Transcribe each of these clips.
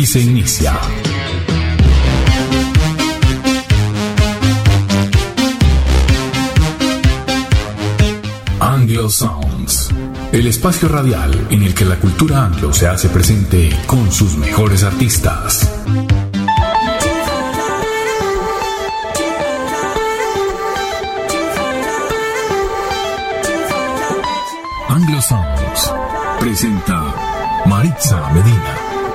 se inicia. Anglo Sounds, el espacio radial en el que la cultura anglo se hace presente con sus mejores artistas. Anglo Sounds presenta Maritza Medina.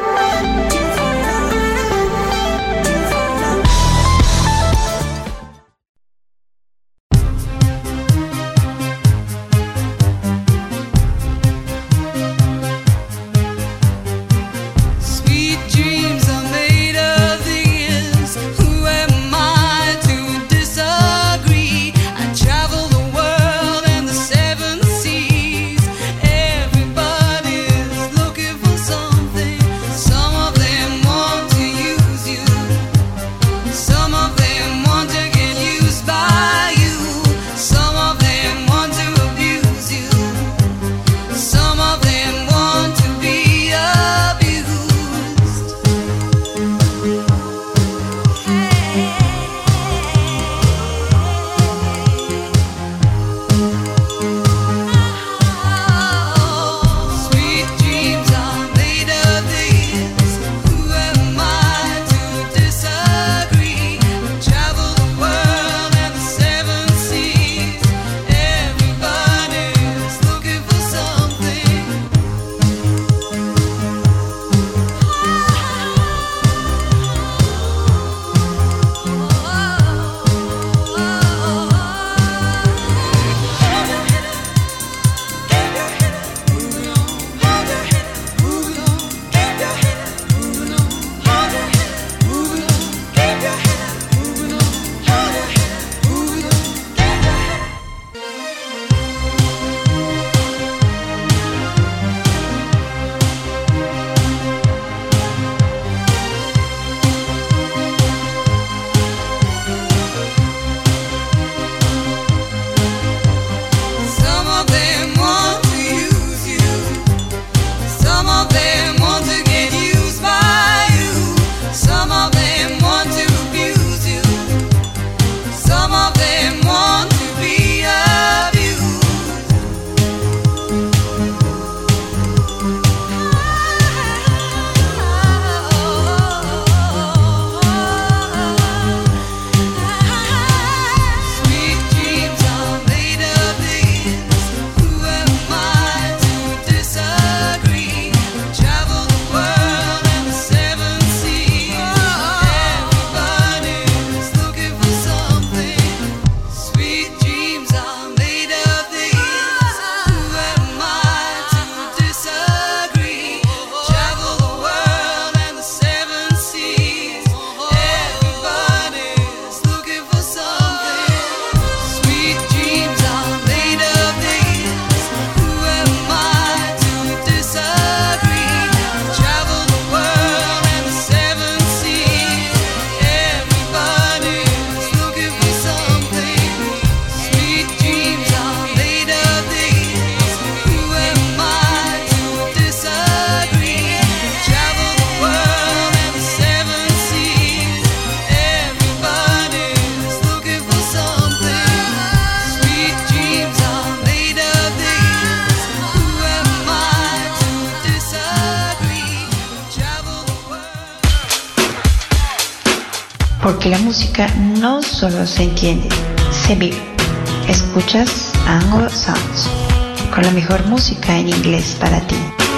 Porque la música no solo se entiende, se vive. Escuchas Anglo Sounds, con la mejor música en inglés para ti.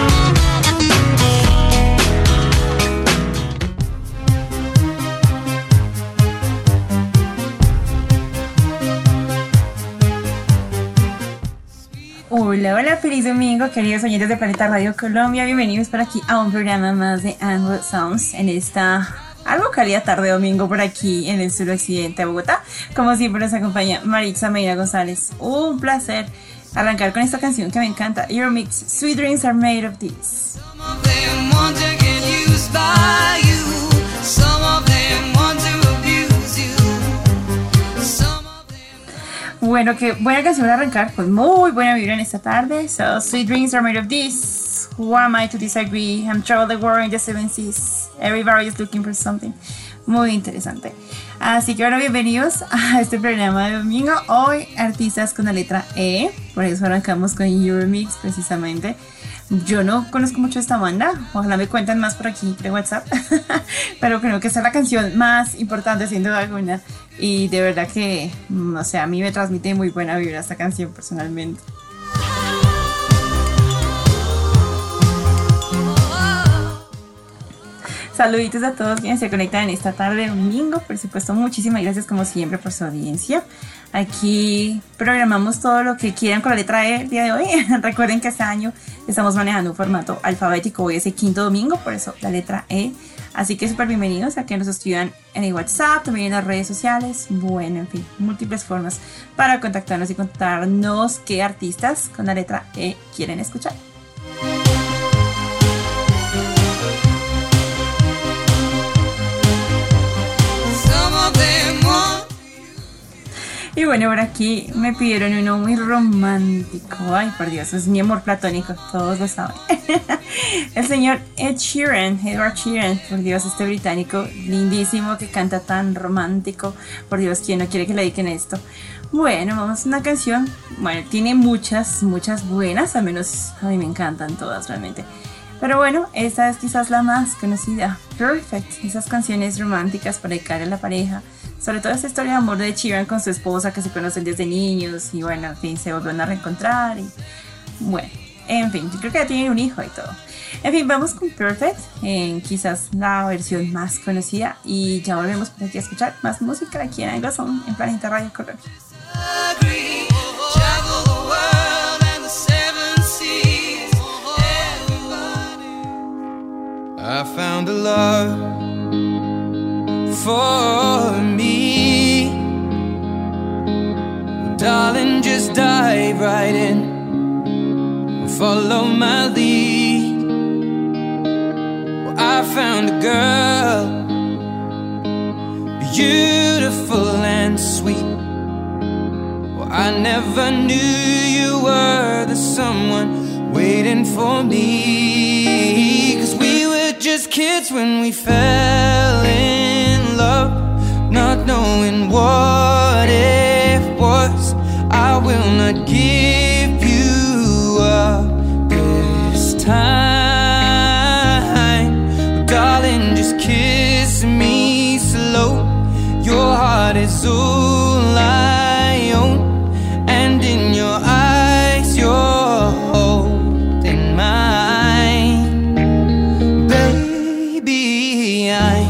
Hola, hola, feliz domingo, queridos oyentes de Planeta Radio Colombia. Bienvenidos por aquí a un programa más de Anglo Sounds en esta algo cálida tarde domingo por aquí en el suroccidente de Bogotá. Como siempre nos acompaña Maritza Medina González. Un placer arrancar con esta canción que me encanta, Euromix, Sweet Dreams Are Made of This. Bueno, qué buena canción para arrancar, pues muy buena vibra en esta tarde. So, Sweet Dreams Are Made of This. Who am I to disagree? I'm traveled the world in the seven seas. Everybody is looking for something. Muy interesante. Así que bueno, bienvenidos a este programa de domingo. Hoy artistas con la letra E. Por eso arrancamos con Euromix precisamente. Yo no conozco mucho esta banda. Ojalá me cuenten más por aquí de WhatsApp. Pero creo que esa es la canción más importante sin duda alguna. Y de verdad que, no sé, a mí me transmite muy buena vibra esta canción personalmente. Saluditos a todos quienes se conectan en esta tarde de domingo. Por supuesto, muchísimas gracias como siempre por su audiencia. Aquí programamos todo lo que quieran con la letra E el día de hoy. Recuerden que este año estamos manejando un formato alfabético. Hoy es el quinto domingo, por eso la letra E. Así que súper bienvenidos a que nos escriban en el WhatsApp, también en las redes sociales. Bueno, en fin, múltiples formas para contactarnos y contarnos qué artistas con la letra E quieren escuchar. Y bueno, por aquí me pidieron uno muy romántico. Ay, por Dios, es mi amor platónico, todos lo saben. El señor Edward Sheeran, por Dios, este británico lindísimo que canta tan romántico. Por Dios, ¿quién no quiere que le dediquen esto? Bueno, vamos a una canción. Bueno, tiene muchas buenas, al menos a mí me encantan todas realmente. Pero bueno, esta es quizás la más conocida, Perfect. Esas canciones románticas para dedicar a la pareja. Sobre todo esta historia de amor de Sheeran con su esposa que se conocen desde niños y bueno, en fin, se volvieron a reencontrar y bueno, en fin, yo creo que ya tienen un hijo y todo. En fin, vamos con Perfect, quizás la versión más conocida y ya volvemos por aquí a escuchar más música aquí en Anglo Sound en Planeta Radio Colombia. I found a love for me. Well, darling, just dive right in, follow my lead. Well, I found a girl, beautiful and sweet. Well, I never knew you were the someone waiting for me. 'Cause we were just kids when we fell in love, not knowing what it was. I will not give you up this time. But darling, just kiss me slow. Your heart is all I own, and in your eyes you're holding mine. Baby, I'm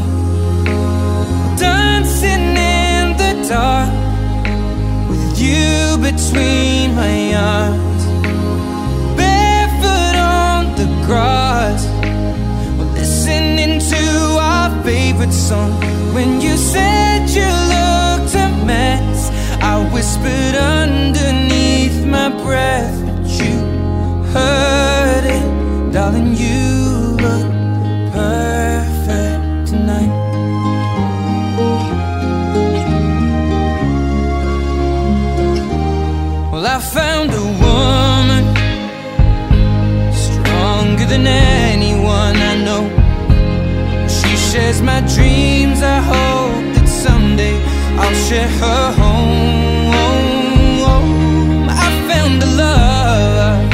dancing in the dark with you between my arms, barefoot on the grass, we're listening to our favorite song. When you said you looked a mess, I whispered underneath my breath, but you heard it. Darling, you look perfect tonight. Well, I found a woman stronger than anyone I know. She shares my dreams. I hope that someday I'll share her home. I found a love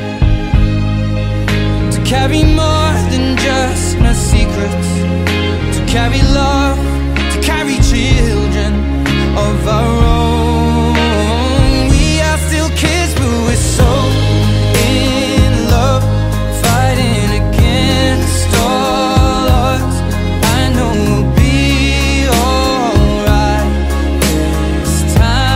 to carry more than just my secrets, to carry love, to carry children of our own. We are still kids, but we're so in love, fighting against all odds. I know we'll be alright this time.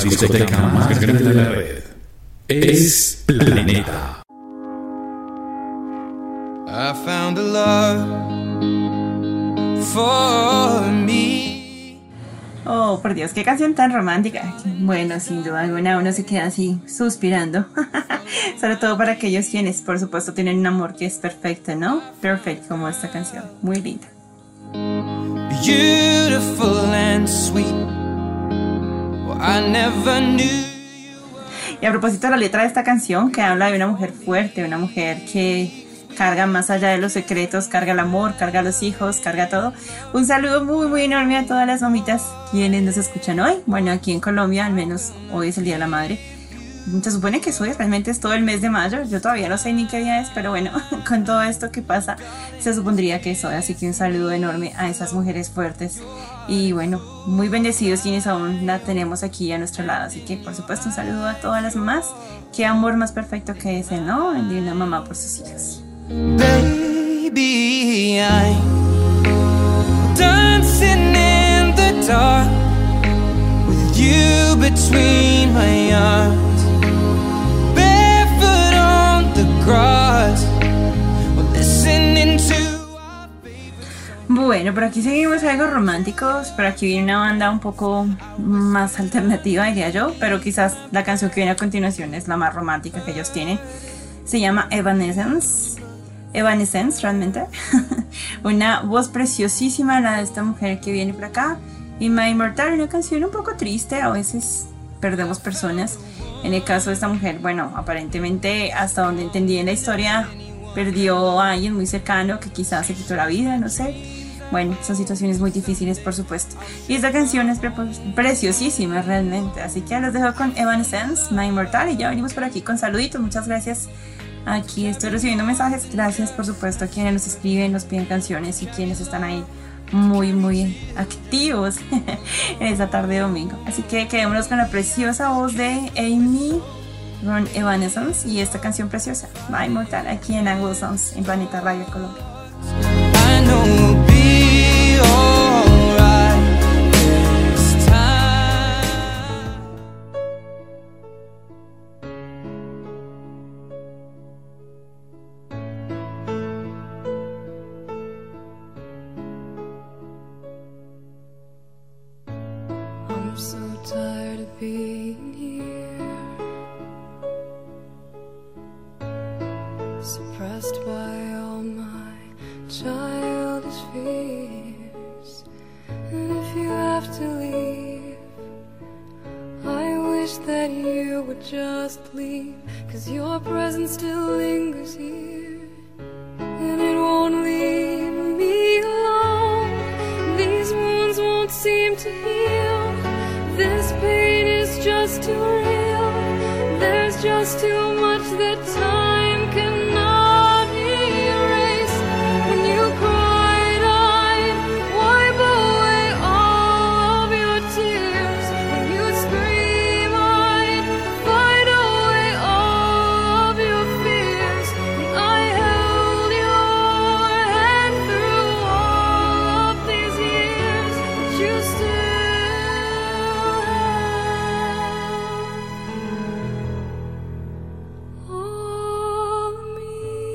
discoteca más grande de la red. Es Planeta. I found a love for me. Oh, por Dios, qué canción tan romántica. Bueno, sin duda alguna uno se queda así suspirando. Sobre todo para aquellos quienes, por supuesto, tienen un amor que es perfecto, ¿no? Perfect, como esta canción. Muy linda. Beautiful and sweet. Well, I never knew. Y a propósito de la letra de esta canción, que habla de una mujer fuerte, una mujer que carga más allá de los secretos, carga el amor, carga los hijos, carga todo. Un saludo muy, muy enorme a todas las mamitas quienes nos escuchan hoy. Bueno, aquí en Colombia, al menos hoy es el Día de la Madre. Se supone que hoy realmente es todo el mes de mayo. Yo todavía no sé ni qué día es, pero bueno, con todo esto que pasa, se supondría que es hoy. Así que un saludo enorme a esas mujeres fuertes. Y bueno, muy bendecidos quienes aún la tenemos aquí a nuestro lado. Así que, por supuesto, un saludo a todas las mamás. Qué amor más perfecto que ese, ¿no? El de una mamá por sus hijos. Baby, I'm dancing in the dark with you between my arms. Bueno, por aquí seguimos algo románticos, por aquí viene una banda un poco más alternativa, diría yo, pero quizás la canción que viene a continuación es la más romántica que ellos tienen. Se llama Evanescence, realmente. Una voz preciosísima la de esta mujer que viene por acá. Y My Immortal, una canción un poco triste, a veces perdemos personas. En el caso de esta mujer, bueno, aparentemente hasta donde entendí en la historia, perdió a alguien muy cercano que quizás se quitó la vida, no sé. Bueno, son situaciones muy difíciles, por supuesto. Y esta canción es preciosísima realmente. Así que los dejo con Evanescence, My Immortal, y ya venimos por aquí con saluditos. Muchas gracias. Aquí estoy recibiendo mensajes. Gracias, por supuesto, a quienes nos escriben, nos piden canciones y quienes están ahí muy, muy activos en esta tarde de domingo. Así que quedémonos con la preciosa voz de Amy con Evanescence y esta canción preciosa, My Immortal, aquí en Angle Sounds, en Planeta Radio Colombia. I know we'll be alright this time. I'm so tired of being here, suppressed by all my childish fears. And if you have to leave, I wish that you would just leave, 'cause your presence still lingers here, and it won't leave me alone. These wounds won't seem to heal. This pain is just too real. There's just too much that time cannot erase. When you cried, I'd wipe away all of your tears. When you scream, I'd fight away all of your fears. And I held your hand through all of these years, but you still all of me.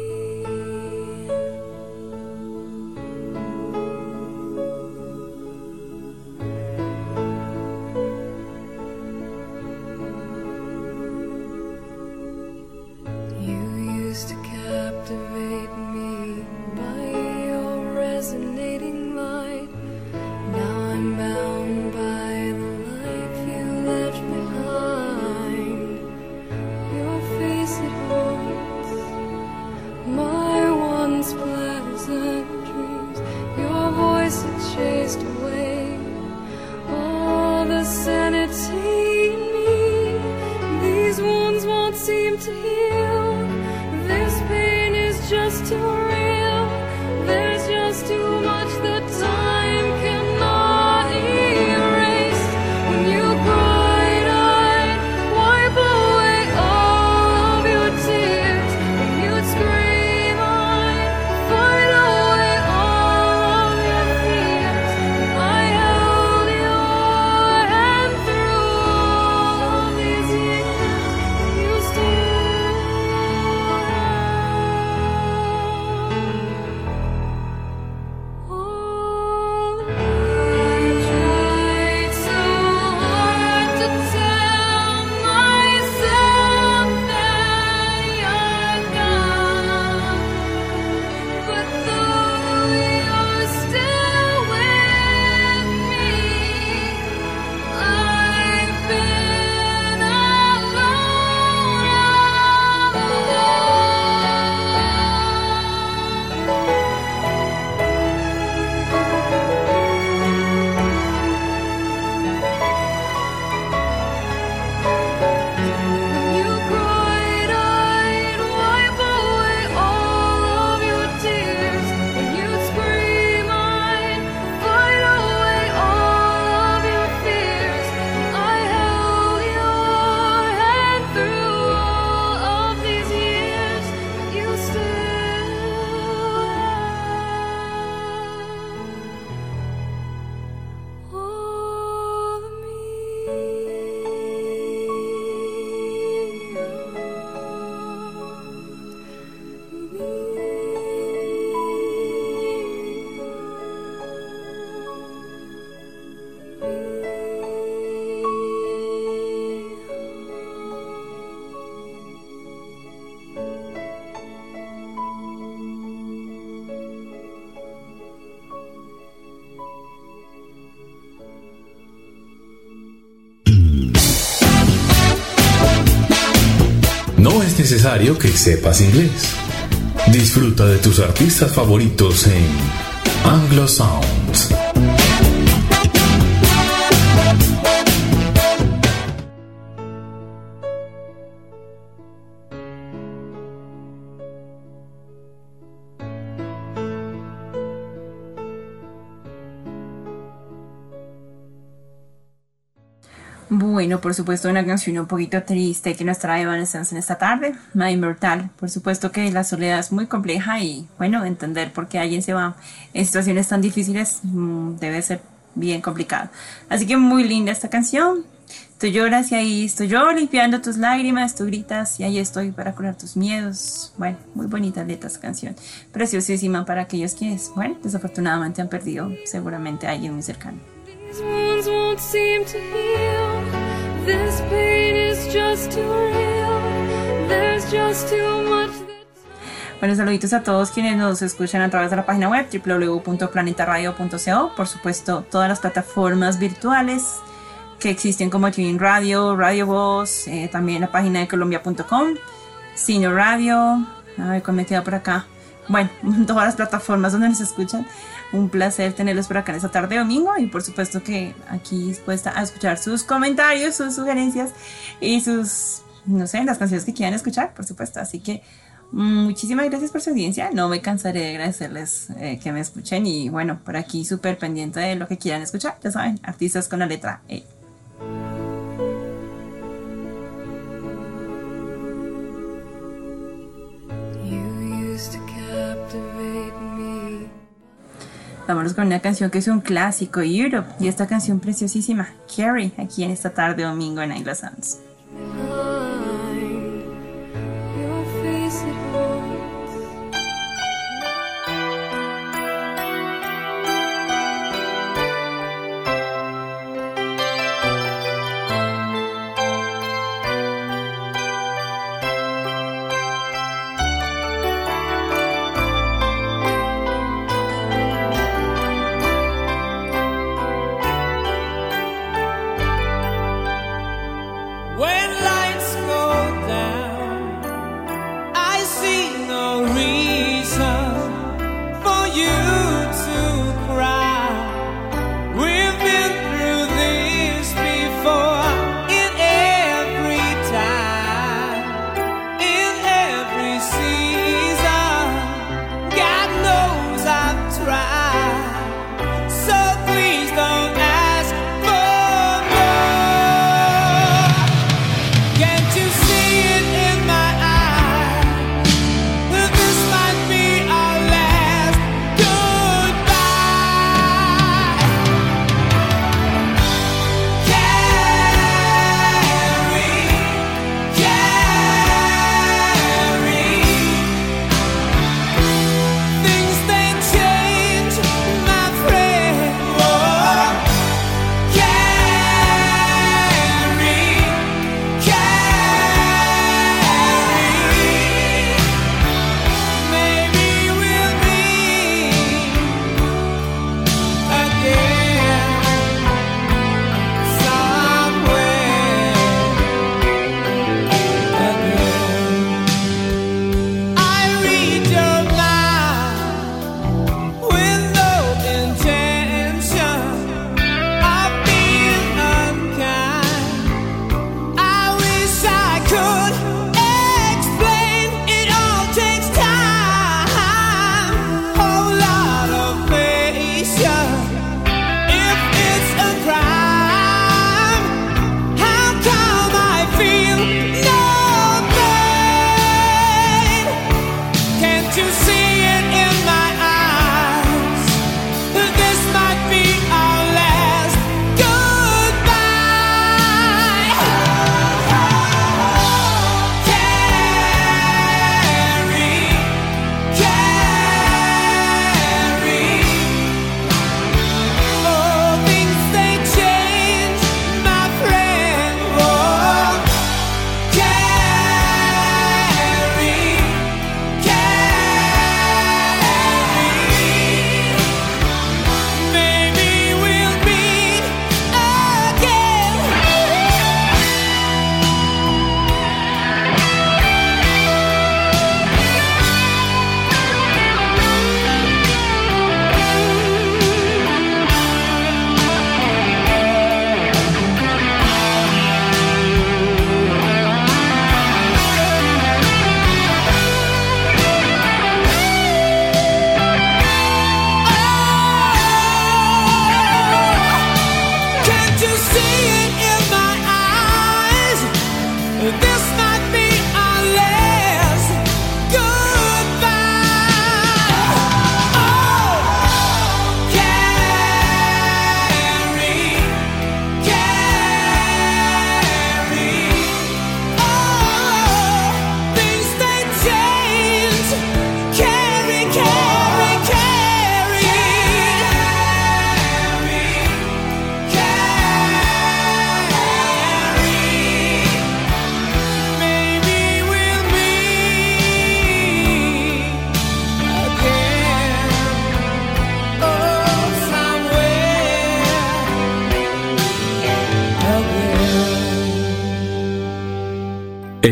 You used to captivate me by your resonating light. Now I'm bound by the life you left behind. Your face, it haunts my once pleasant dreams. Your voice, it chased away all the sanity in me. These wounds won't seem to heal. This pain is just too real. There's just too much that time cannot erase. When you cried, I'd wipe away all of your tears. When you'd scream, I'd fight away all of your fears. And I necesario que sepas inglés. Disfruta de tus artistas favoritos en Anglo Sounds. Bueno, por supuesto, una canción un poquito triste que nos trae Evanescence en esta tarde, My Immortal. Por supuesto que la soledad es muy compleja y, bueno, entender por qué alguien se va en situaciones tan difíciles debe ser bien complicado. Así que muy linda esta canción. Tú lloras y ahí estoy yo limpiando tus lágrimas, tú gritas y ahí estoy para curar tus miedos. Bueno, muy bonita letra esta canción. Preciosísima para aquellos quienes, bueno, desafortunadamente han perdido seguramente a alguien muy cercano. These wounds won't seem to heal. This pain is just too real. There's just too much that... Bueno, saluditos a todos quienes nos escuchan a través de la página web www.planetaradio.co. Por supuesto, todas las plataformas virtuales que existen como TuneIn Radio, Radio Voz, también la página de colombia.com, Sino Radio, a ver cómo me queda por acá. Bueno, todas las plataformas donde nos escuchan. Un placer tenerlos por acá en esta tarde domingo y por supuesto que aquí dispuesta a escuchar sus comentarios, sus sugerencias y sus, no sé, las canciones que quieran escuchar, por supuesto. Así que muchísimas gracias por su audiencia. No me cansaré de agradecerles que me escuchen y bueno, por aquí súper pendiente de lo que quieran escuchar. Ya saben, artistas con la letra E. Vámonos con una canción que es un clásico, Europe, y esta canción preciosísima, Carrie, aquí en esta tarde domingo en Anglo Sounds.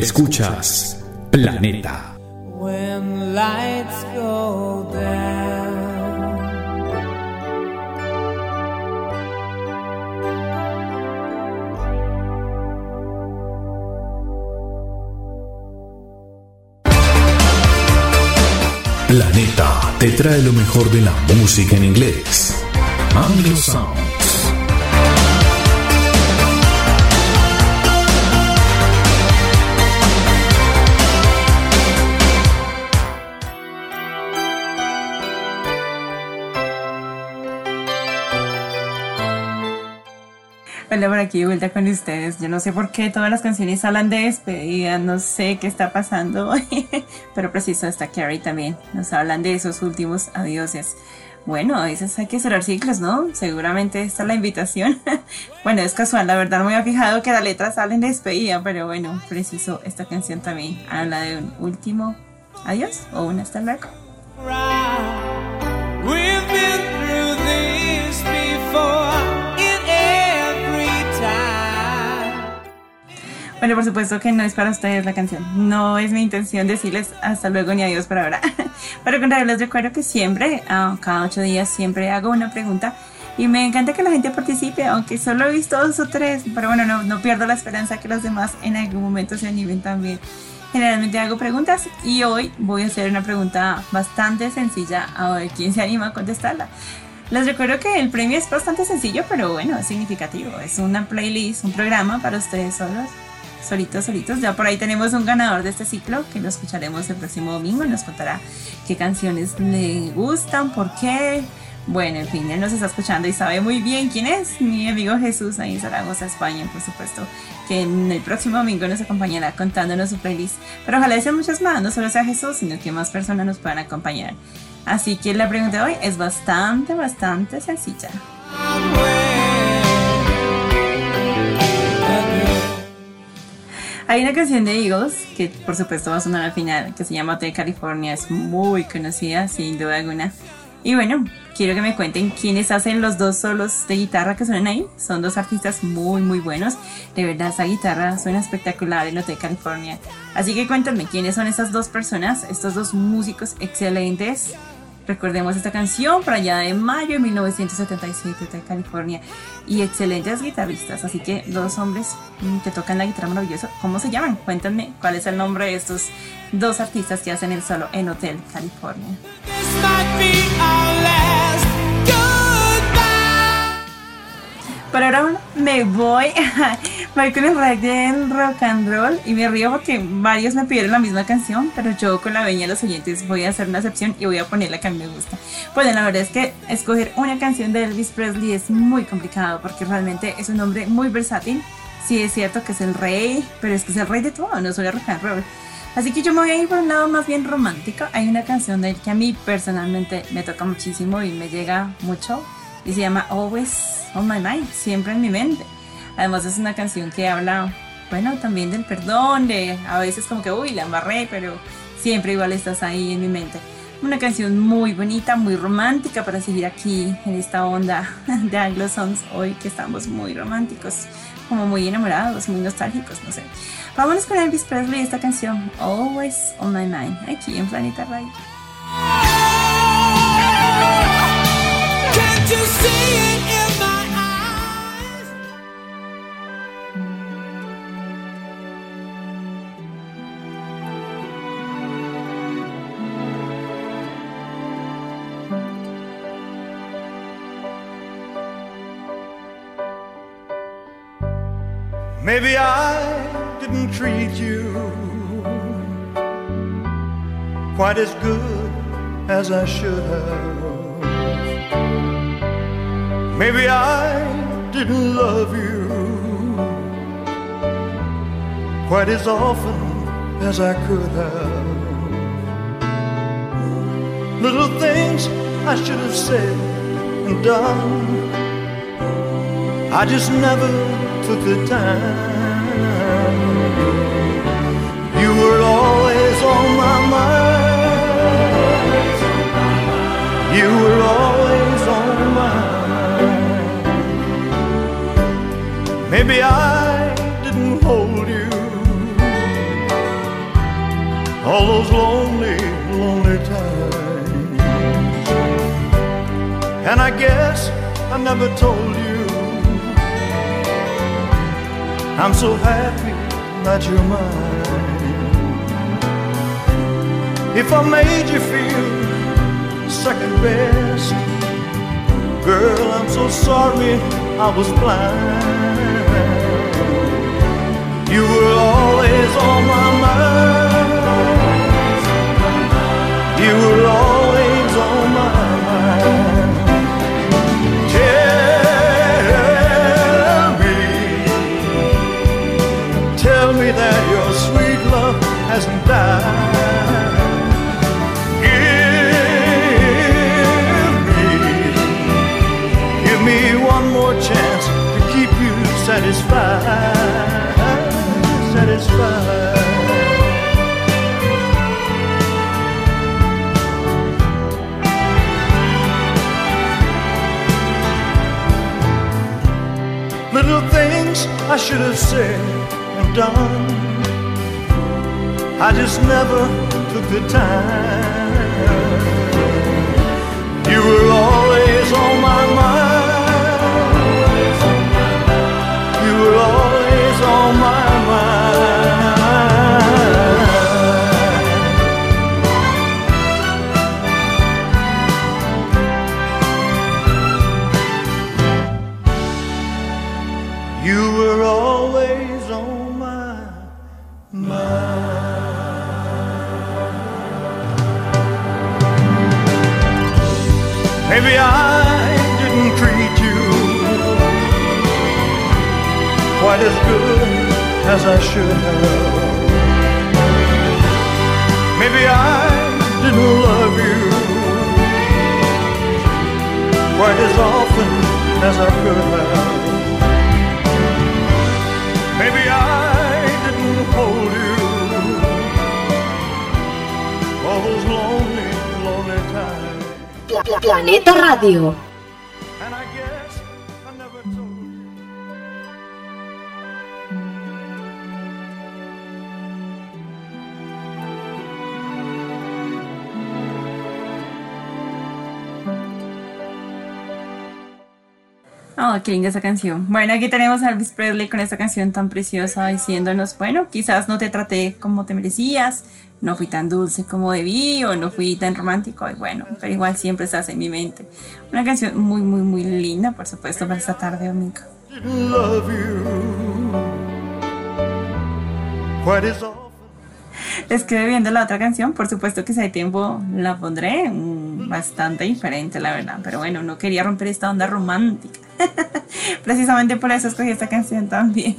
Escuchas Planeta. When lights go down, Planeta te trae lo mejor de la música en inglés. Anglo Sounds. Hola, por aquí de vuelta con ustedes. Yo no sé por qué todas las canciones hablan de despedida, no sé qué está pasando hoy, pero preciso está Carrie también. Nos hablan de esos últimos adioses. Bueno, a veces hay que cerrar ciclos, ¿no? Seguramente esta es la invitación. Bueno, es casual, la verdad no me había fijado que las letras hablan de despedida, pero bueno, preciso esta canción también habla de un último adiós o un hasta luego. we've been through this before. Bueno, por supuesto que no es para ustedes la canción. No es mi intención decirles hasta luego ni adiós por ahora. Pero con realidad les recuerdo que siempre, cada 8 días, siempre hago una pregunta. Y me encanta que la gente participe, aunque solo he visto 2 o 3. Pero bueno, no pierdo la esperanza que los demás en algún momento se animen también. Generalmente hago preguntas y hoy voy a hacer una pregunta bastante sencilla. A ver quién se anima a contestarla. Les recuerdo que el premio es bastante sencillo, pero bueno, es significativo. Es una playlist, un programa para ustedes solos. Solitos. Ya por ahí tenemos un ganador de este ciclo que lo escucharemos el próximo domingo. Nos contará qué canciones le gustan, por qué. Bueno, en fin, él nos está escuchando y sabe muy bien quién es. Mi amigo Jesús ahí en Zaragoza, España, por supuesto, que en el próximo domingo nos acompañará contándonos su playlist. Pero ojalá sean muchas más, no solo sea Jesús, sino que más personas nos puedan acompañar. Así que la pregunta de hoy es bastante sencilla. Hay una canción de Eagles que por supuesto va a sonar al final, que se llama Hotel California, es muy conocida sin duda alguna. Y bueno, quiero que me cuenten quiénes hacen los 2 solos de guitarra que suenan ahí. Son 2 artistas muy buenos. De verdad, esa guitarra suena espectacular en Hotel California. Así que cuéntenme quiénes son estas 2 personas, estos 2 músicos excelentes. Recordemos esta canción por allá de mayo de 1977 de California. Y excelentes guitarristas. Así que 2 hombres que tocan la guitarra maravillosa. ¿Cómo se llaman? Cuéntenme cuál es el nombre de estos 2 artistas que hacen el solo en Hotel California. Pero ahora me voy con el rey del rock and roll y me río porque varios me pidieron la misma canción, pero yo con la veña de los oyentes voy a hacer una excepción y voy a poner la que a mí me gusta. Pues la verdad es que escoger una canción de Elvis Presley es muy complicado porque realmente es un hombre muy versátil. Sí es cierto que es el rey, pero es que es el rey de todo, no solo rock and roll. Así que yo me voy a ir por un lado más bien romántico. Hay una canción de él que a mí personalmente me toca muchísimo y me llega mucho. Y se llama Always on My Mind, siempre en mi mente. Además es una canción que habla, bueno, también del perdón, de a veces como que, uy, la embarré, pero siempre igual estás ahí en mi mente. Una canción muy bonita, muy romántica para seguir aquí en esta onda de Anglo Sounds hoy que estamos muy románticos, como muy enamorados, muy nostálgicos, no sé. Vámonos con Elvis Presley y esta canción, Always on My Mind, aquí en Planeta Radio. Can't you see it in my eyes? Maybe I didn't treat you quite as good as I should have. Maybe I didn't love you quite as often as I could have. Little things I should have said and done, I just never took the time. You were always on my mind. You were always on my mind. Maybe I didn't hold you And I guess I never told you I'm so happy that you're mine. If I made you feel second best, girl, I'm so sorry I was blind. You were always on my mind. You were always on my mind. Tell me that your sweet love hasn't died. Give me one more chance to keep you satisfied, satisfied. Little things I should have said and done, I just never took the time. You were always on my mind. You were always on my mind. You were always on my mind. Maybe I didn't treat you quite as good as I should have. Maybe I didn't love you quite as often as I could have. Maybe I didn't hold you all those lonely, lonely times. Planeta Radio. And I guess I never told you. Oh, qué linda esa canción. Bueno, aquí tenemos a Elvis Presley con esta canción tan preciosa diciéndonos, bueno, quizás no te traté como te merecías, no fui tan dulce como debí o no fui tan romántico, y bueno, pero igual siempre estás en mi mente. Una canción muy, muy, muy linda, por supuesto, para esta tarde domingo. Didn't love you quite as often. Es que viendo la otra canción, por supuesto que si hay tiempo la pondré bastante diferente, la verdad. Pero bueno, no quería romper esta onda romántica. Precisamente por eso escogí esta canción también.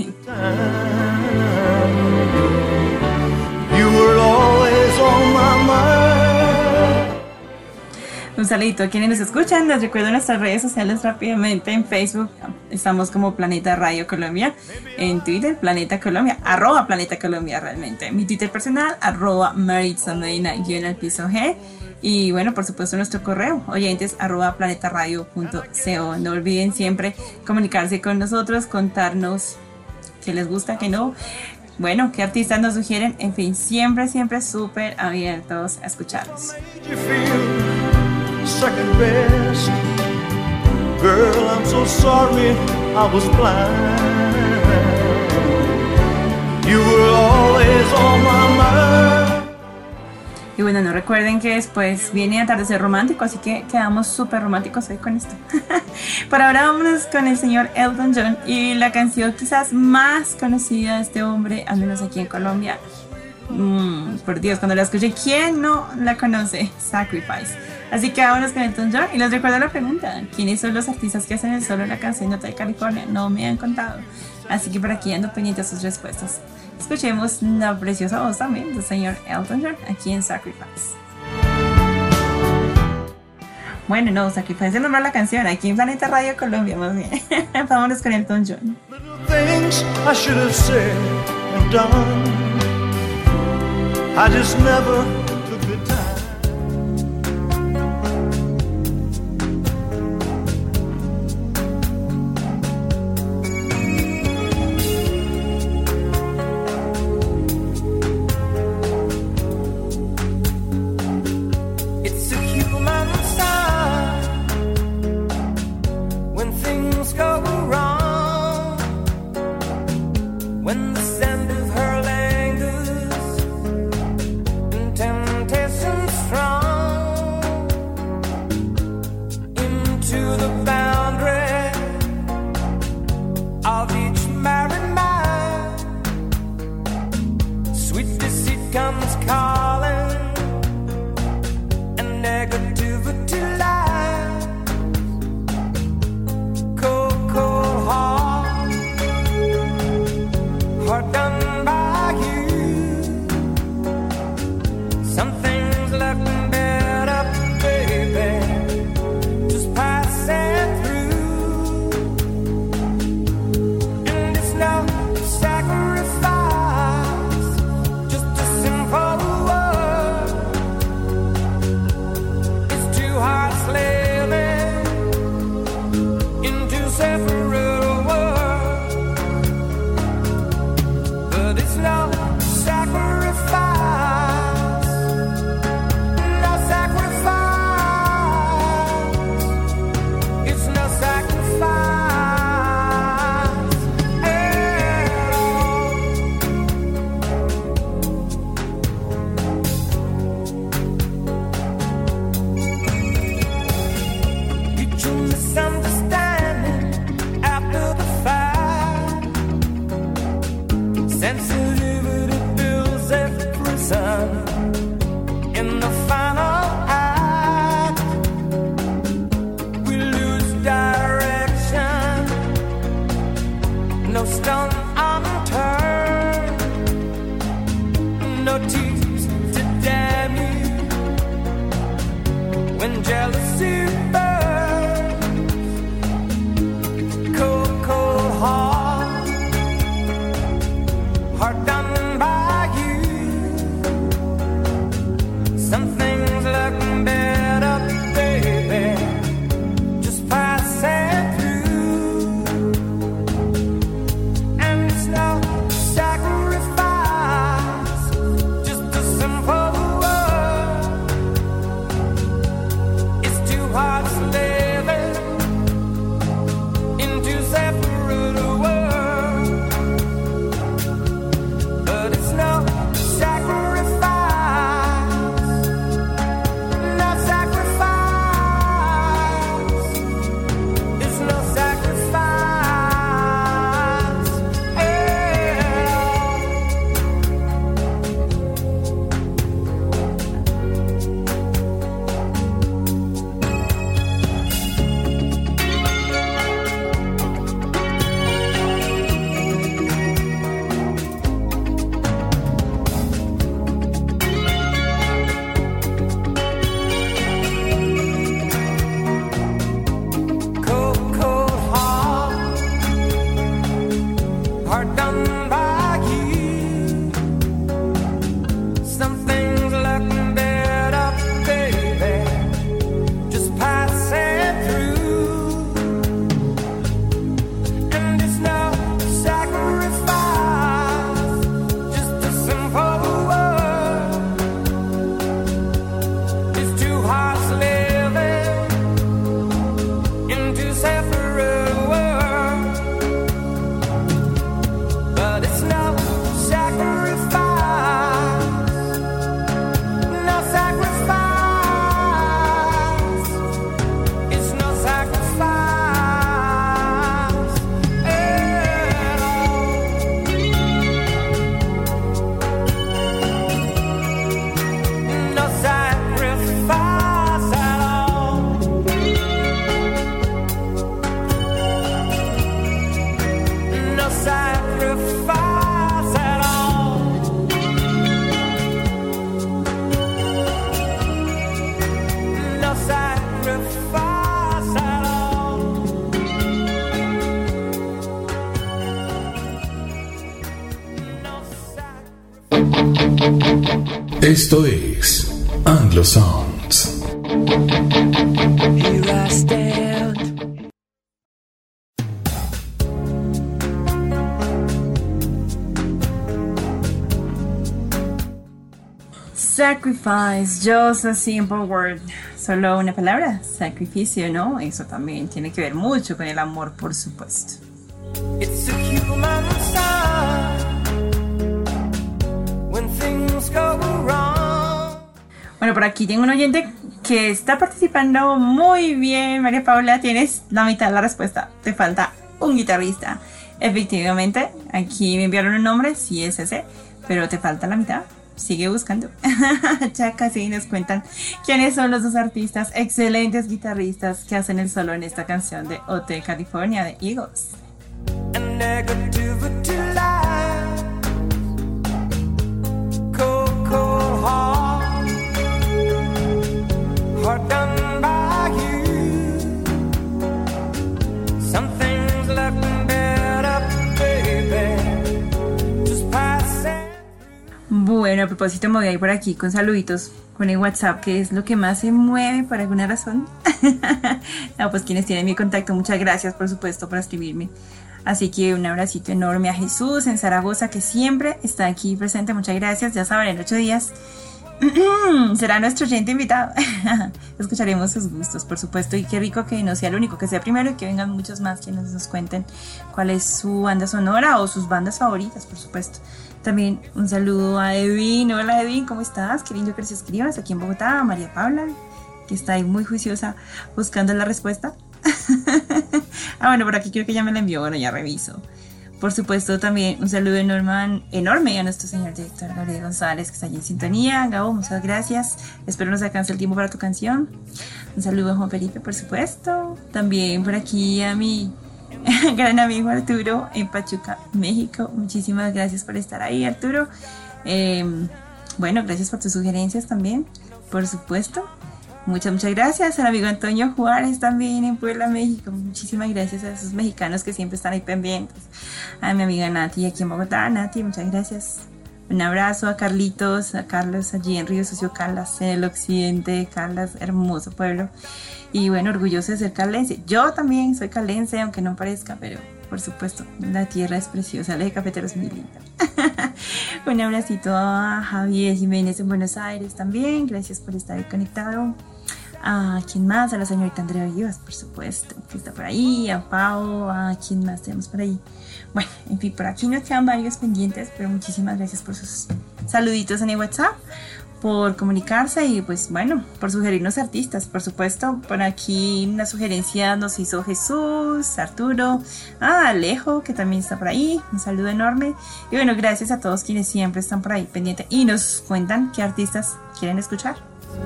You were always on my mind. Un saludito a quienes nos escuchan. Les recuerdo nuestras redes sociales rápidamente. En Facebook estamos como Planeta Radio Colombia. En Twitter, Planeta Colombia, @Planeta Colombia realmente. Mi Twitter personal, @MaritzaMedina_G. Y bueno, por supuesto nuestro correo, oyentes @planetaradio.co. No olviden siempre comunicarse con nosotros, contarnos qué les gusta, qué no. Bueno, qué artistas nos sugieren. En fin, siempre, siempre súper abiertos a escucharlos. Second best, girl, I'm so sorry I was blind. You were always on my mind. Y bueno, no recuerden que después viene Atardecer Romántico, así que quedamos súper románticos hoy con esto. Por ahora vámonos con el señor Elton John y la canción quizás más conocida de este hombre, al menos aquí en Colombia. Por Dios, cuando la escuché, ¿quién no la conoce? Sacrifice. Así que vámonos con Elton John y les recuerdo la pregunta: ¿quiénes son los artistas que hacen el solo de la canción Hotel California? No me han contado, así que por aquí ando pendiente a sus respuestas. Escuchemos la preciosa voz también del señor Elton John aquí en Sacrifice. Bueno, no, Sacrifice es el nombre de la canción, aquí en Planeta Radio Colombia más bien. Vámonos con Elton John. Little things I should have said and done, I just never took the time. It's a human sign Esto es Anglo Sounds. Here I stand. Sacrifice, just a simple word. Solo una palabra, sacrificio, ¿no? Eso también tiene que ver mucho con el amor, por supuesto. It's a human sign when things go wrong. Bueno, por aquí tengo un oyente que está participando muy bien. María Paula, tienes la mitad de la respuesta. Te falta un guitarrista. Efectivamente, aquí me enviaron un nombre, sí es ese, pero te falta la mitad. sigue buscando. Ya casi nos cuentan quiénes son los dos artistas, excelentes guitarristas que hacen el solo en esta canción de Hotel California de Eagles. Bueno, a propósito me voy a ir por aquí con saluditos con el WhatsApp, que es lo que más se mueve por alguna razón. No, pues quienes tienen mi contacto, muchas gracias por supuesto por escribirme. Así que un abracito enorme a Jesús en Zaragoza, que siempre está aquí presente, muchas gracias. Ya saben, en 8 días será nuestro oyente invitado. Escucharemos sus gustos, por supuesto, y qué rico que no sea el único, que sea primero y que vengan muchos más quienes nos cuenten cuál es su banda sonora o sus bandas favoritas, por supuesto. También un saludo a Edwin. Hola Edwin, ¿cómo estás? Qué lindo que nos escribas aquí en Bogotá. A María Paula, que está ahí muy juiciosa buscando la respuesta. Bueno, por aquí creo que ya me la envió, bueno, ya reviso. Por supuesto, también un saludo enorme a nuestro señor director Gabriel González, que está allí en sintonía. Gabo, muchas gracias. Espero nos alcance el tiempo para tu canción. Un saludo a Juan Felipe, por supuesto. También por aquí a mi gran amigo Arturo en Pachuca, México. Muchísimas gracias por estar ahí, Arturo. Bueno, gracias por tus sugerencias también, por supuesto. Muchas gracias al amigo Antonio Juárez también en Puebla, México. Muchísimas gracias a esos mexicanos que siempre están ahí pendientes. A mi amiga Nati aquí en Bogotá. Nati, muchas gracias. Un abrazo a Carlitos, a Carlos allí en Río Sucio, Caldas, en el occidente de Caldas, hermoso pueblo. Y bueno, orgulloso de ser calense. Yo también soy calense, aunque no parezca, pero por supuesto, la tierra es preciosa, la de Cafetero es muy linda. Un abracito a Javier Jiménez en Buenos Aires también, gracias por estar ahí conectado. ¿A quién más? A la señorita Andrea Vivas, por supuesto, que está por ahí. A Pau, ¿a quién más tenemos por ahí? Bueno, en fin, por aquí nos quedan varios pendientes, pero muchísimas gracias por sus saluditos en el WhatsApp, por comunicarse y pues bueno, por sugerirnos artistas, por supuesto. Por aquí una sugerencia nos hizo Jesús, Arturo, Alejo, que también está por ahí, un saludo enorme. Y bueno, gracias a todos quienes siempre están por ahí pendientes y nos cuentan qué artistas quieren escuchar.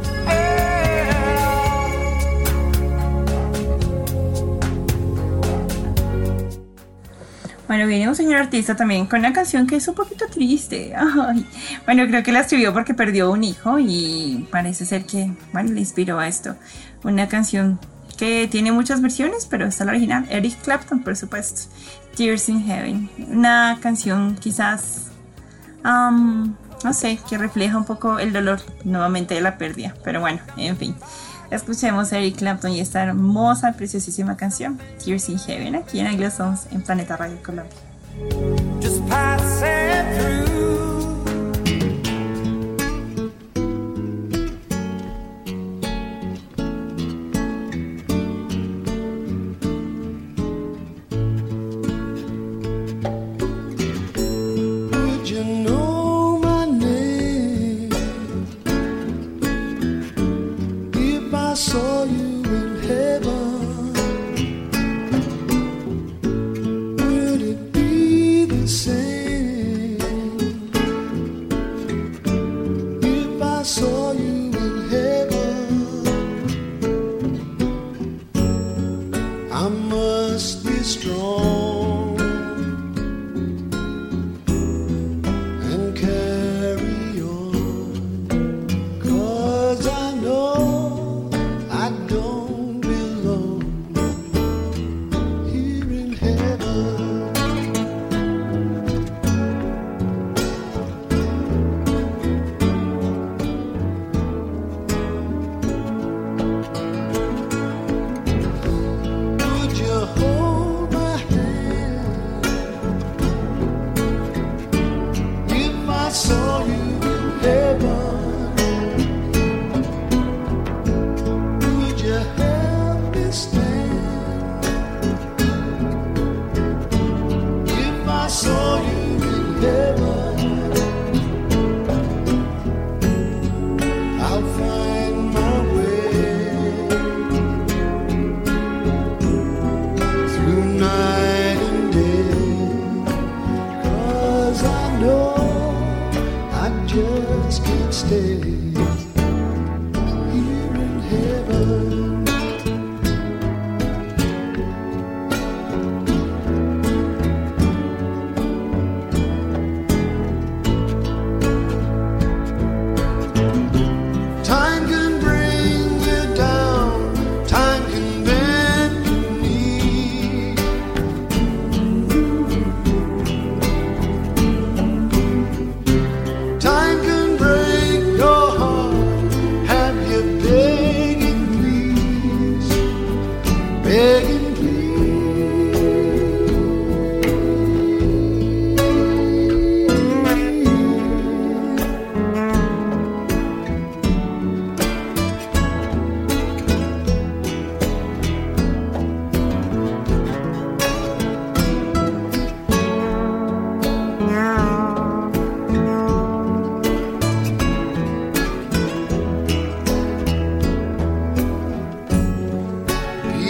Bueno, viene un señor artista también con una canción que es un poquito triste. Ay. Bueno, creo que la escribió porque perdió un hijo y parece ser que, bueno, le inspiró a esto. Una canción que tiene muchas versiones, pero esta es la original. Eric Clapton, por supuesto. Tears in Heaven. Una canción quizás, no sé, que refleja un poco el dolor nuevamente de la pérdida. Pero bueno, en fin. Escuchemos a Eric Clapton y esta hermosa, preciosísima canción, Tears in Heaven, aquí en Anglo Sounds en Planeta Radio Colombia. Just passing through. I don't belong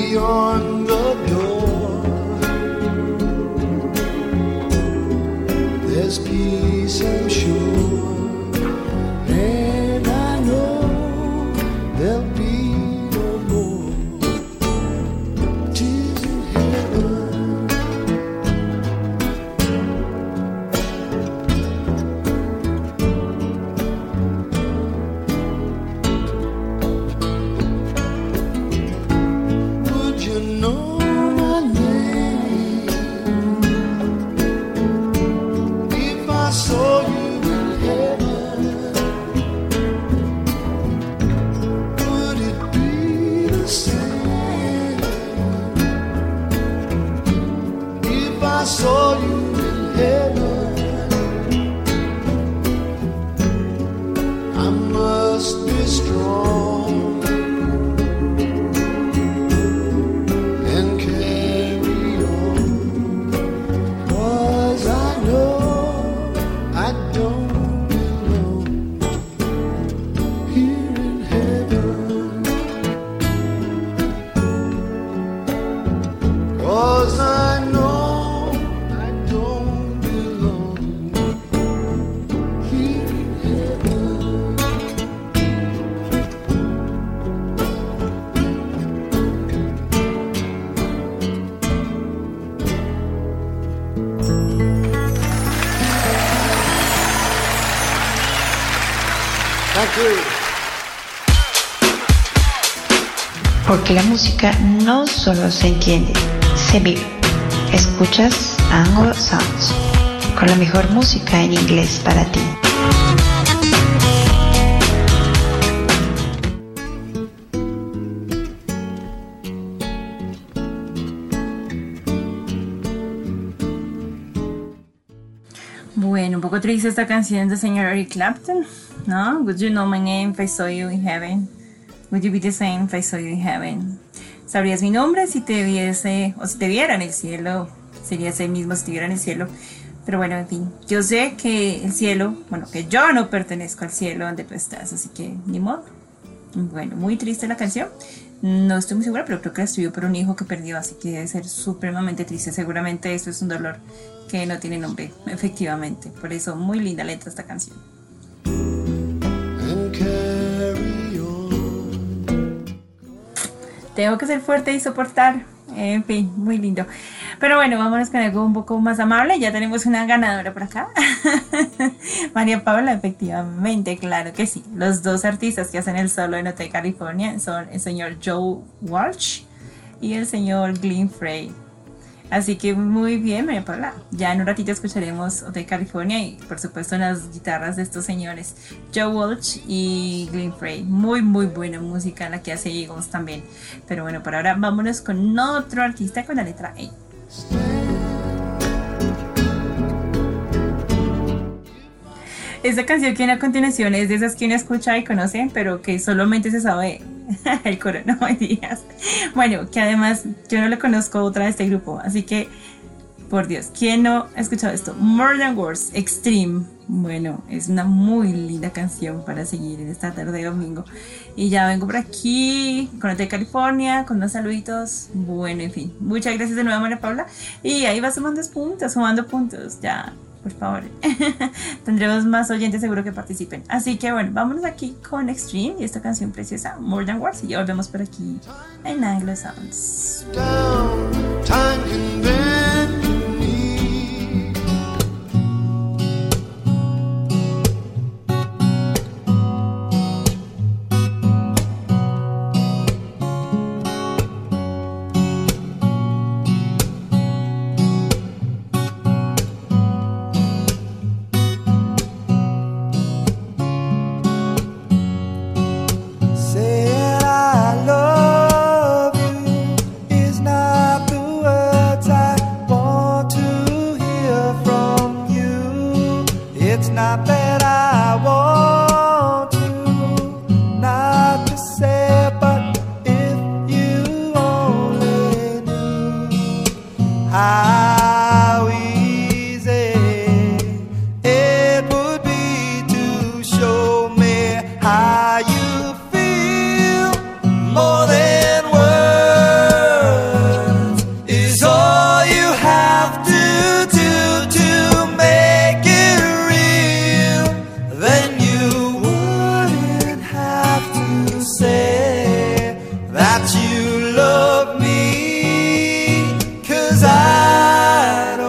beyond the door, there's peace, I'm sure, and I know there'll be no more tears in heaven. Would you know my name if I saw you in heaven? Would it be the same if I saw you in heaven? I must be strong and carry on, 'cause I know I don't belong here in heaven, 'cause I know I don't belong here in heaven. Thank you. Porque la música no solo se entiende, se vive. Escuchas Anglo Sounds, con la mejor música en inglés para ti. Bueno, un poco triste esta canción del señor Eric Clapton, ¿no? Would you know my name if I saw you in heaven? Would you be the same if I saw you in heaven? ¿Sabrías mi nombre si te viese o si te viera en el cielo? Serías el mismo si te viera en el cielo. Pero bueno, en fin, yo sé que el cielo, bueno, que yo no pertenezco al cielo donde tú estás, así que ni modo. Bueno, muy triste la canción. No estoy muy segura, pero creo que la escribió por un hijo que perdió, así que debe ser supremamente triste. Seguramente esto es un dolor que no tiene nombre, efectivamente. Por eso, muy linda letra esta canción. And carry on. Tengo que ser fuerte y soportar. En fin, muy lindo. Pero bueno, vámonos con algo un poco más amable. Ya tenemos una ganadora por acá. María Paula, efectivamente, claro que sí. Los dos artistas que hacen el solo en Hotel California son el señor Joe Walsh y el señor Glenn Frey. Así que muy bien, María Paula. Ya en un ratito escucharemos Hotel California y por supuesto las guitarras de estos señores, Joe Walsh y Glenn Frey. Muy muy buena música la que hace Eagles también. Pero bueno, por ahora vámonos con otro artista con la letra A. Esta canción que viene a continuación es de esas que uno escucha y conoce, pero que solamente se sabe el coro, no me digas. Bueno, que además yo no le conozco otra de este grupo, así que, por Dios, ¿quién no ha escuchado esto? More Than Words, Extreme. Bueno, es una muy linda canción para seguir en esta tarde de domingo. Y ya vengo por aquí con Hotel California, con unos saluditos. Bueno, en fin, muchas gracias de nuevo, María Paula. Y ahí va sumando puntos, ya. Por favor, tendremos más oyentes seguro que participen. Así que bueno, vámonos aquí con Extreme y esta canción preciosa, More Than Words. Y ya volvemos por aquí en Anglo Sounds. Time can bend your knee. Saying I love you is not the words that you love me, 'cause I'd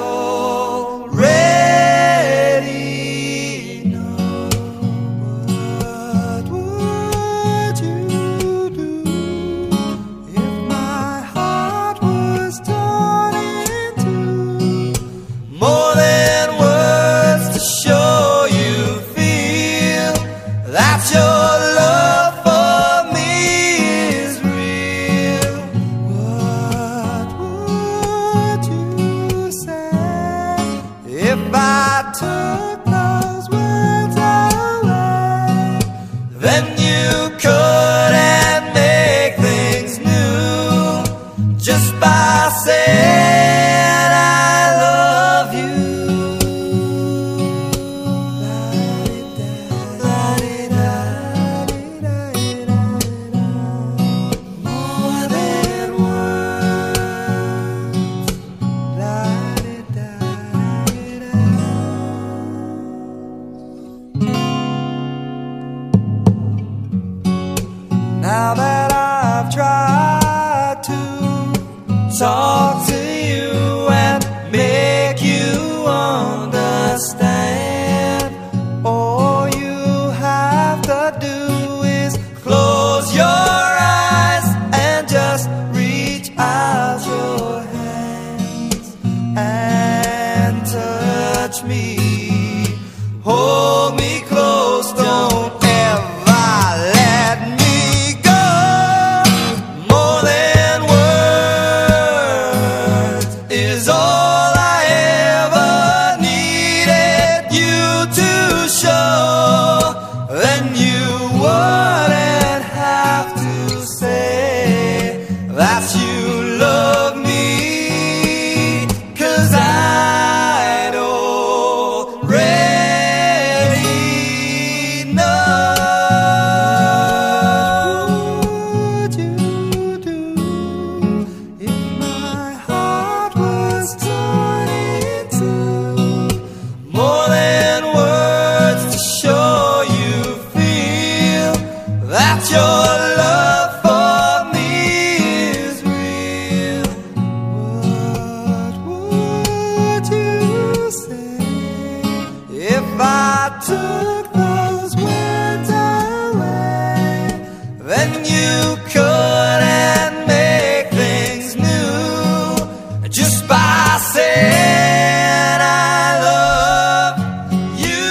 already know. What would you do if my heart was torn in two? More than words to show you feel that your love for me is real. What would you say if I took those words away? Then you couldn't make things new just by saying I love you. More than now that I've tried to talk to you and make you understand, all you have to do is close your eyes and just reach out your hands and touch me. Hold me close, don't ever let me go. More than words is all I ever needed you to show. Then you wouldn't have to say that you love me, 'cause I'd already know. What would you do if my heart was torn in two? More than words to show you feel that your love for me is real. What would you say if I took those words away? Then you couldn't make things new just by saying I love you.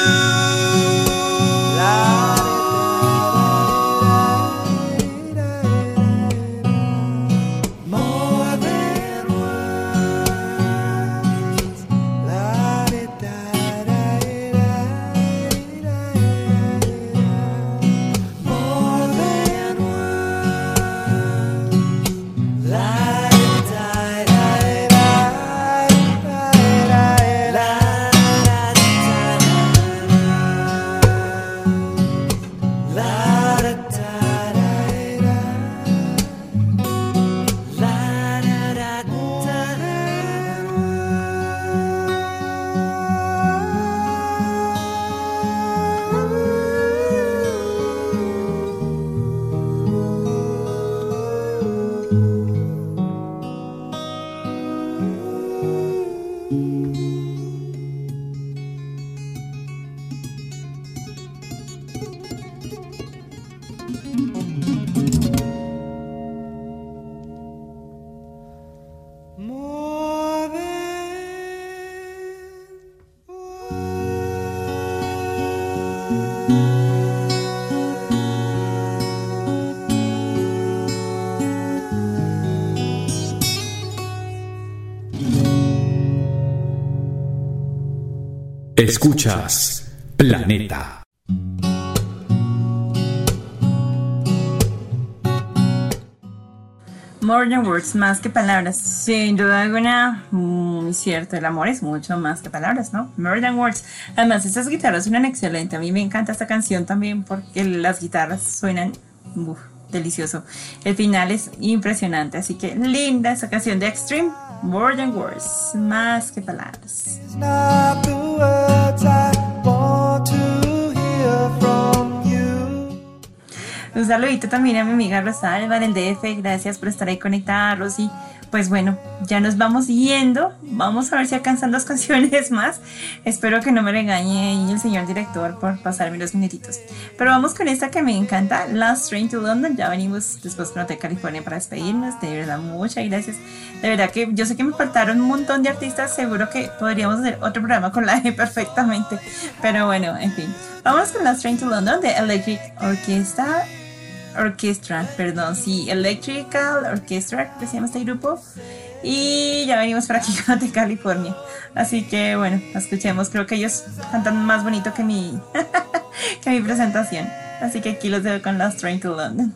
More than words. More than Escuchas Planeta. More than words, más que palabras. Sin duda alguna, muy cierto, el amor es mucho más que palabras, ¿no? More than words. Además, estas guitarras suenan excelente. A mí me encanta esta canción también porque las guitarras suenan delicioso. El final es impresionante, así que linda esta canción de Extreme, More than words, más que palabras. Un saludito también a mi amiga Rosalba en el DF. Gracias por estar ahí conectada, Rosy. Pues bueno, ya nos vamos yendo. Vamos a ver si alcanzan 2 canciones más. Espero que no me regañe el señor director por pasarme los minutitos. Pero vamos con esta que me encanta, Last Train to London. Ya venimos después con Hotel California para despedirnos. De verdad, muchas gracias. De verdad que yo sé que me faltaron un montón de artistas. Seguro que podríamos hacer otro programa con la E perfectamente. Pero bueno, en fin. Vamos con Last Train to London de Electric Orchestra, Electrical Orchestra, que se llama este grupo. Y ya venimos por aquí con Hotel California. Así que bueno, escuchemos. Creo que ellos cantan más bonito que mi que mi presentación. Así que aquí los dejo con Last Train to London.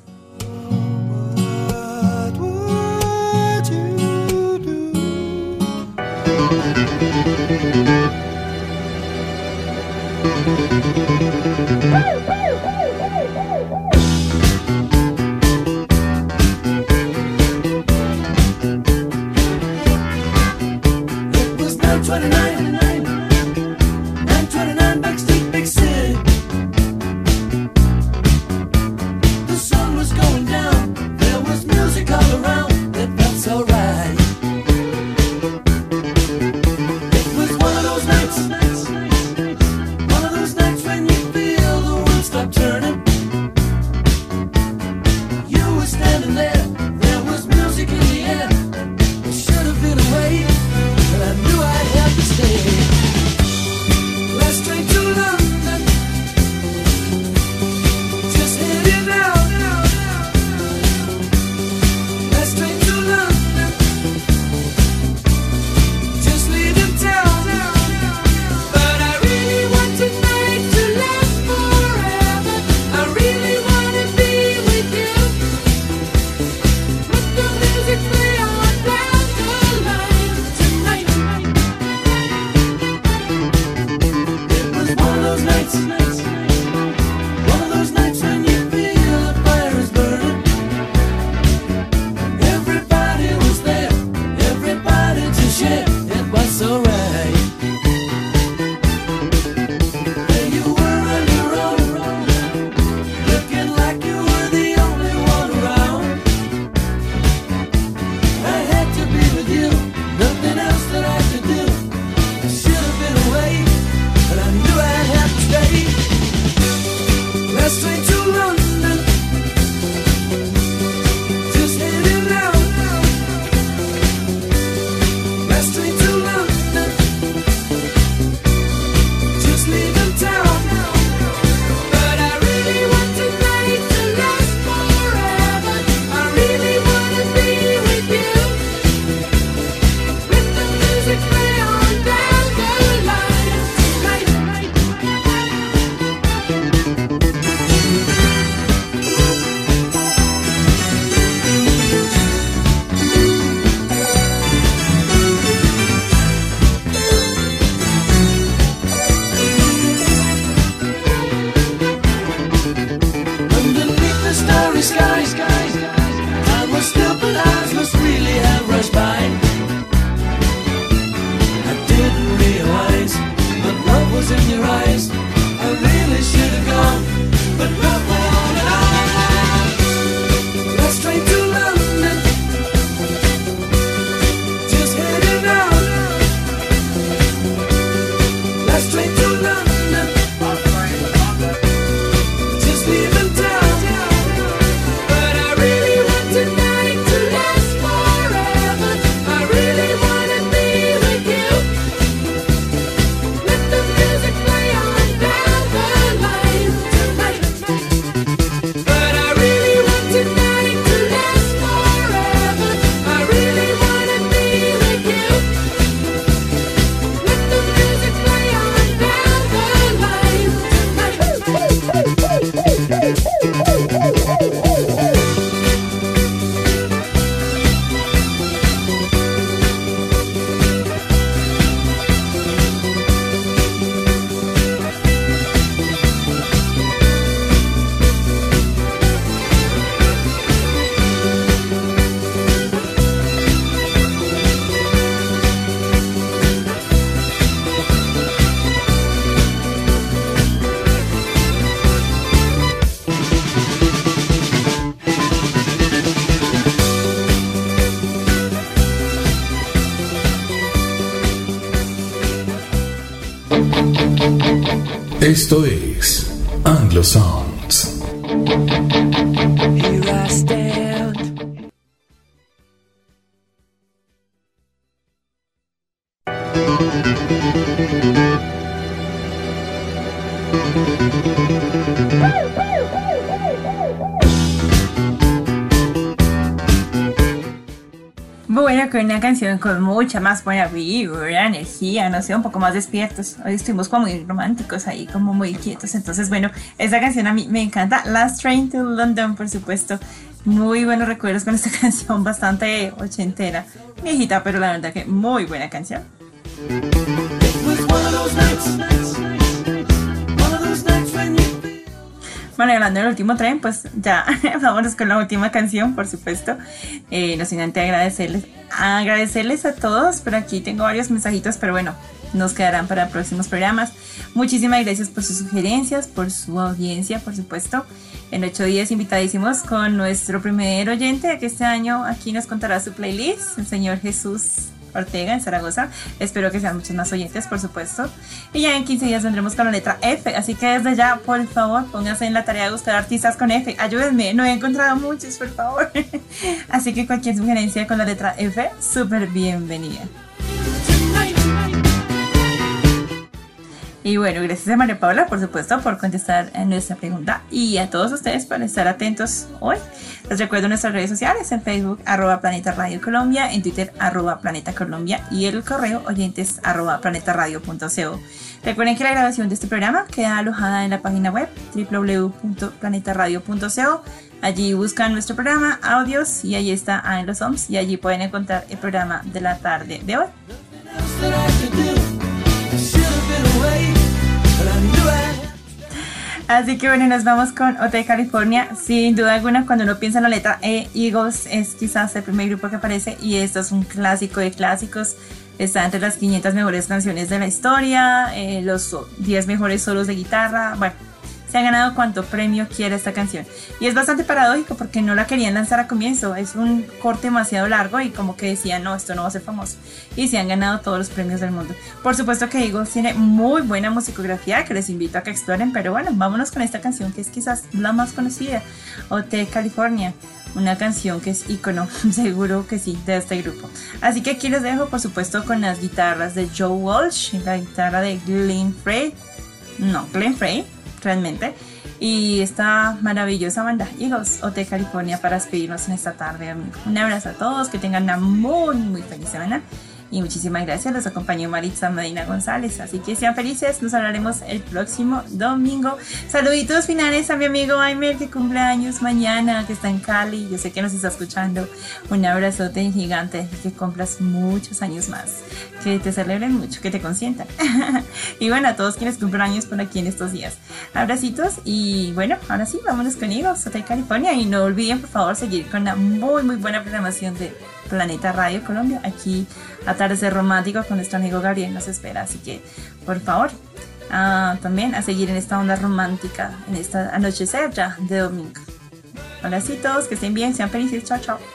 Esto es Anglo Sounds. Here I stand. Bueno, con una canción con mucha más buena vibra, energía, no sé, un poco más despiertos. Hoy estuvimos como muy románticos ahí, como muy quietos. Entonces, bueno, esta canción a mí me encanta. Last Train to London, por supuesto. Muy buenos recuerdos con esta canción, bastante ochentera. Viejita, pero la verdad que muy buena canción. Bueno, y hablando del último tren, pues ya vámonos con la última canción, por supuesto. No sin antes agradecerles a todos. Por aquí tengo varios mensajitos, pero bueno, nos quedarán para próximos programas. Muchísimas gracias por sus sugerencias, por su audiencia, por supuesto. En 8 días invitadísimos con nuestro primer oyente, que este año aquí nos contará su playlist, el señor Jesús Ortega en Zaragoza. Espero que sean muchos más oyentes, por supuesto. Y ya en 15 días vendremos con la letra F. Así que desde ya, por favor, pónganse en la tarea de buscar artistas con F. Ayúdenme, no he encontrado muchos, por favor. Así que cualquier sugerencia con la letra F, súper bienvenida. Y bueno, gracias a María Paula, por supuesto, por contestar a nuestra pregunta y a todos ustedes por estar atentos hoy. Les recuerdo nuestras redes sociales, en Facebook, @Planeta Radio Colombia, en Twitter, @Planeta Colombia y el correo oyentes @planetaradio.co. Recuerden que la grabación de este programa queda alojada en la página web www.planetaradio.co. Allí buscan nuestro programa, audios, y allí está Anglo Sounds, y allí pueden encontrar el programa de la tarde de hoy. Así que bueno, nos vamos con Hotel California. Sin duda alguna, cuando uno piensa en la letra E, Eagles es quizás el primer grupo que aparece, y esto es un clásico de clásicos. Está entre las 500 mejores canciones de la historia, los 10 mejores solos de guitarra. Bueno, se ha ganado cuanto premio quiera esta canción. Y es bastante paradójico porque no la querían lanzar a comienzo. Es un corte demasiado largo y como que decían, no, esto no va a ser famoso. Y se han ganado todos los premios del mundo. Por supuesto que Eagles tiene muy buena musicografía que les invito a que exploren. Pero bueno, vámonos con esta canción que es quizás la más conocida, Hotel California. Una canción que es ícono, seguro que sí, de este grupo. Así que aquí les dejo, por supuesto, con las guitarras de Joe Walsh y la guitarra de Glenn Frey, realmente. Y esta maravillosa banda Eagles, Hotel California, para despedirnos en esta tarde, amigo. Un abrazo a todos, que tengan una muy, muy feliz semana. Y muchísimas gracias, los acompañó Maritza Medina González. Así que sean felices, nos hablaremos el próximo domingo. Saluditos finales a mi amigo Aimer, que cumple años mañana, que está en Cali. Yo sé que nos está escuchando. Un abrazote gigante, que cumplas muchos años más. Que te celebren mucho, que te consientan. Y bueno, a todos quienes cumplen años por aquí en estos días. Abracitos y bueno, ahora sí, vámonos con Eagles, Hotel California. Y no olviden, por favor, seguir con la muy, muy buena programación de Planeta Radio Colombia. Aquí Atardecer Romántico con nuestro amigo Gabriel nos espera, así que por favor también a seguir en esta onda romántica, en esta anochecer ya de domingo. Ahora sí, todos que estén bien, sean felices, chao chao.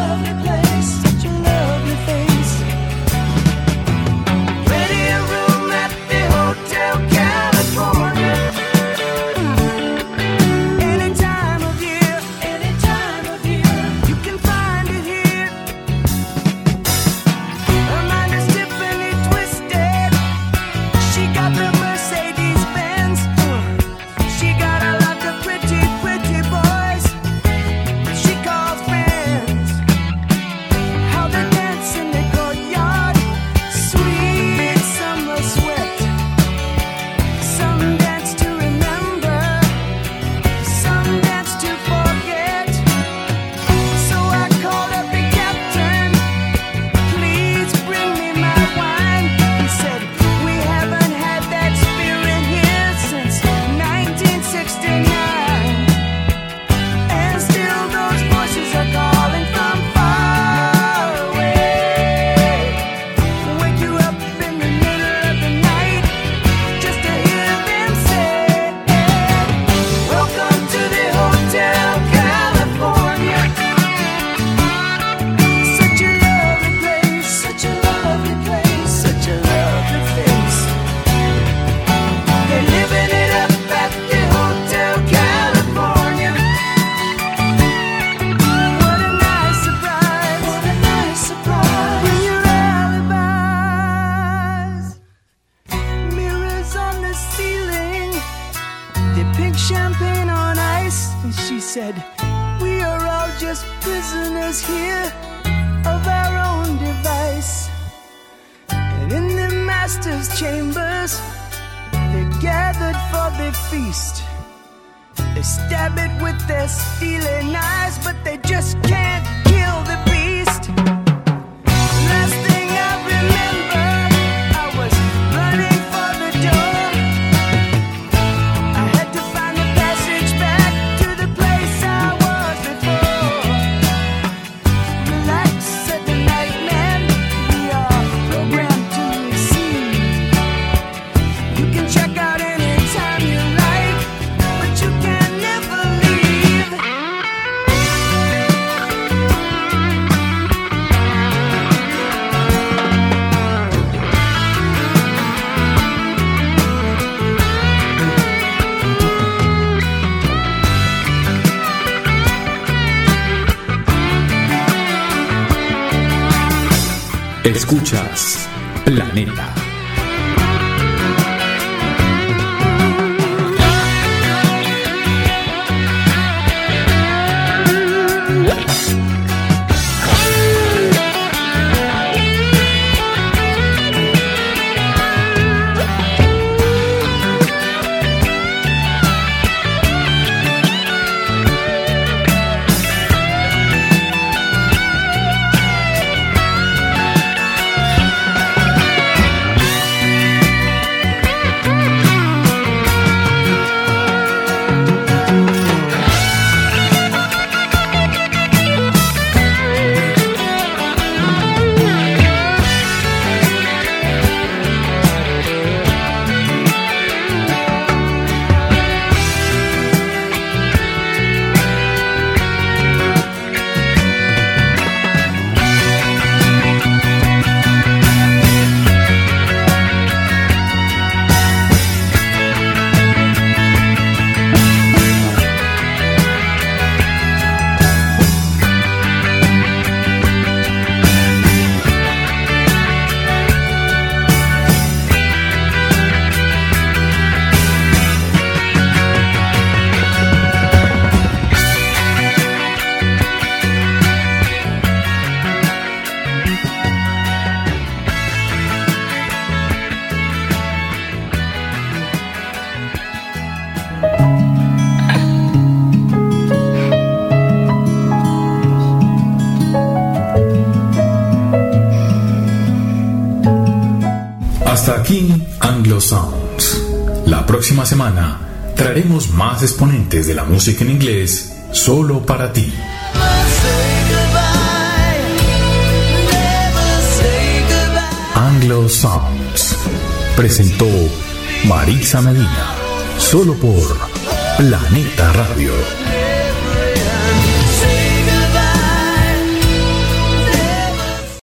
said, we are all just prisoners here of our own device. And in the master's chambers, they're gathered for the feast. They stab it with their steely knives, but they just can't kill the beast. Last thing I remember, I was running for the door. I had to find the passage back to the place I was before. Relax, said the night man, we are programmed to receive. You can check out anytime you like, but you can never leave. Escuchas Planeta. Hasta aquí Anglo Sounds. La próxima semana traeremos más exponentes de la música en inglés solo para ti. Anglo Sounds presentó Marisa Medina, solo por Planeta Radio.